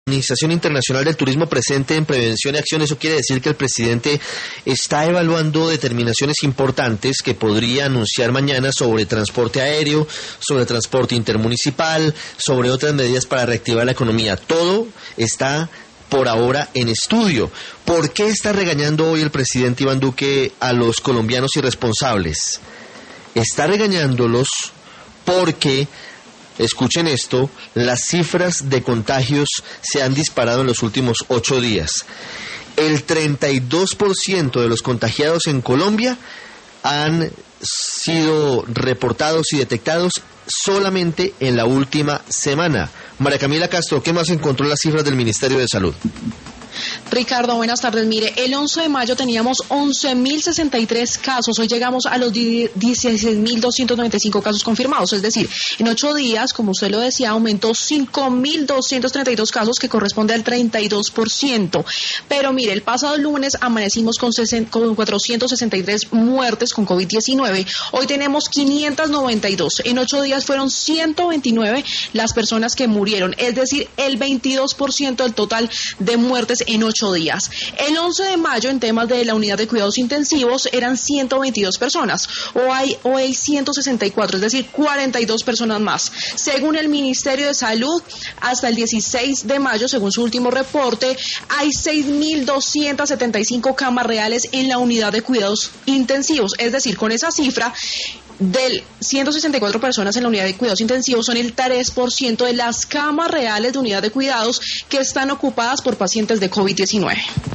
Organización Internacional del Turismo presente en prevención y acción. Eso quiere decir que el presidente está evaluando determinaciones importantes que podría anunciar mañana sobre transporte aéreo, sobre transporte intermunicipal, sobre otras medidas para reactivar la economía. Todo está por ahora en estudio. ¿Por qué está regañando hoy el presidente Iván Duque a los colombianos irresponsables? Está regañándolos porque, escuchen esto, las cifras de contagios se han disparado en los últimos 8 días. El 32% de los contagiados en Colombia han sido reportados y detectados solamente en la última semana. María Camila Castro, ¿qué más encontró en las cifras del Ministerio de Salud? Ricardo, buenas tardes. Mire, el 11 de mayo teníamos 11.063 casos. Hoy llegamos a los 16.295 casos confirmados. Es decir, en 8 días, como usted lo decía, aumentó 5.232 casos, que corresponde al 32%. Pero mire, el pasado lunes amanecimos con 463 muertes con COVID-19. Hoy tenemos 592. En 8 días fueron 129 las personas que murieron. Es decir, el 22% del total de muertes en 8 días. El 11 de mayo, en temas de la unidad de cuidados intensivos, eran 122 personas. Hoy hay 164, es decir, 42 personas más. Según el Ministerio de Salud, hasta el 16 de mayo, según su último reporte, hay 6.275 camas reales en la unidad de cuidados intensivos. Es decir, con esa cifra, del 164 personas en la unidad de cuidados intensivos, son el 3% de las camas reales de unidad de cuidados que están ocupadas por pacientes de COVID-19.